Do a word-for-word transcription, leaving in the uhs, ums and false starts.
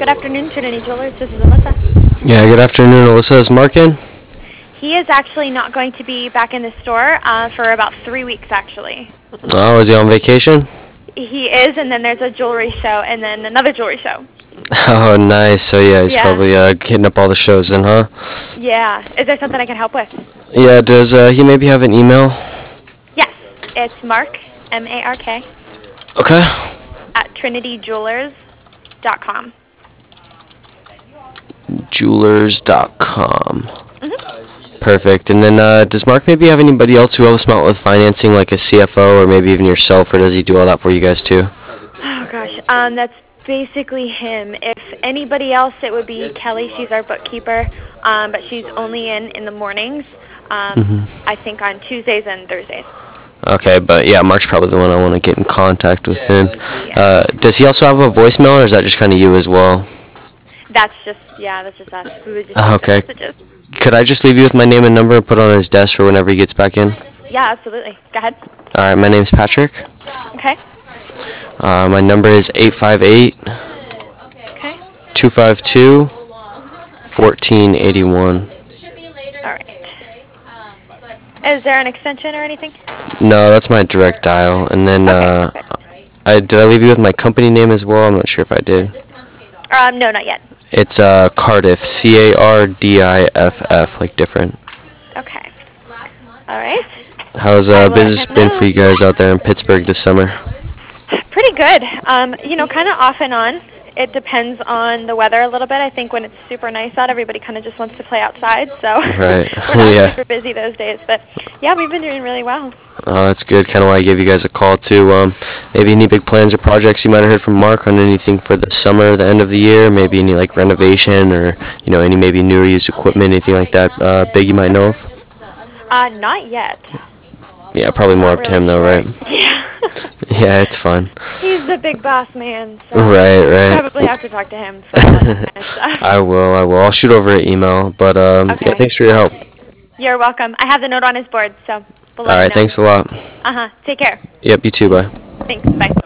Good afternoon, Trinity Jewelers. This is Alyssa. Yeah, good afternoon, Alyssa. Is Mark in? He is actually not going to be back in the store uh, for about three weeks, actually. Oh, is he on vacation? He is, and then there's a jewelry show, and then another jewelry show. Oh, nice. So, yeah, he's Yeah. probably uh, hitting up all the shows then, huh? Yeah. Is there something I can help with? Yeah, does uh, he maybe have an email? Yes. It's Mark, M A R K, Okay. at trinity jewelers dot com. Jewelers dot com. Mm-hmm. Perfect. And then uh, does Mark maybe have anybody else who helps him out with financing, like a C F O or maybe even yourself, or does he do all that for you guys too? Oh, gosh. Um, that's basically him. If anybody else, it would be Kelly. She's our bookkeeper, um, but she's only in in the mornings, um, Mm-hmm. I think on Tuesdays and Thursdays. Okay, but yeah, Mark's probably the one I want to get in contact with then. Uh, does he also have a voicemail, or is that just kind of you as well? That's just, yeah, that's just us. We would just Uh, leave the okay. messages. Could I just leave you with my name and number and put it on his desk for whenever he gets back in? Yeah, absolutely. Go ahead. All right, my name's Patrick. Okay. Uh, my number is eight five eight, Okay. two five two, one four eight one. All right. Is there an extension or anything? No, that's my direct dial. And then, uh, Okay. I did I leave you with my company name as well? I'm not sure if I did. Um, no, not yet. It's uh, Cardiff, C A R D I F F, like different. Okay. All right. How's I uh, will business let him been know. for you guys out there in Pittsburgh this summer? Pretty good. Um, you know, kind of off and on. It depends on the weather a little bit. I think when it's super nice out, everybody kind of just wants to play outside. So Right. we're not Yeah. super busy those days. But yeah, we've been doing really well. Oh, that's good. Kind of why I gave you guys a call too. Um, maybe any big plans or projects you might have heard from Mark on anything for the summer, the end of the year. Maybe any like renovation or you know any maybe new or used equipment, anything like that. Uh, big you might know of. Uh, not yet. Yeah, probably more Not up to him really though, sure. right? Yeah. Yeah, it's fun. He's the big boss man. So Right, right. probably have to talk to him for all that kind of stuff. I will, I will. I'll shoot over an email. But um, Okay. yeah, thanks for your help. You're welcome. I have the note on his board, so we'll let All him right, know. thanks a lot. Uh-huh. Take care. Yep, you too. Bye. Thanks. Bye.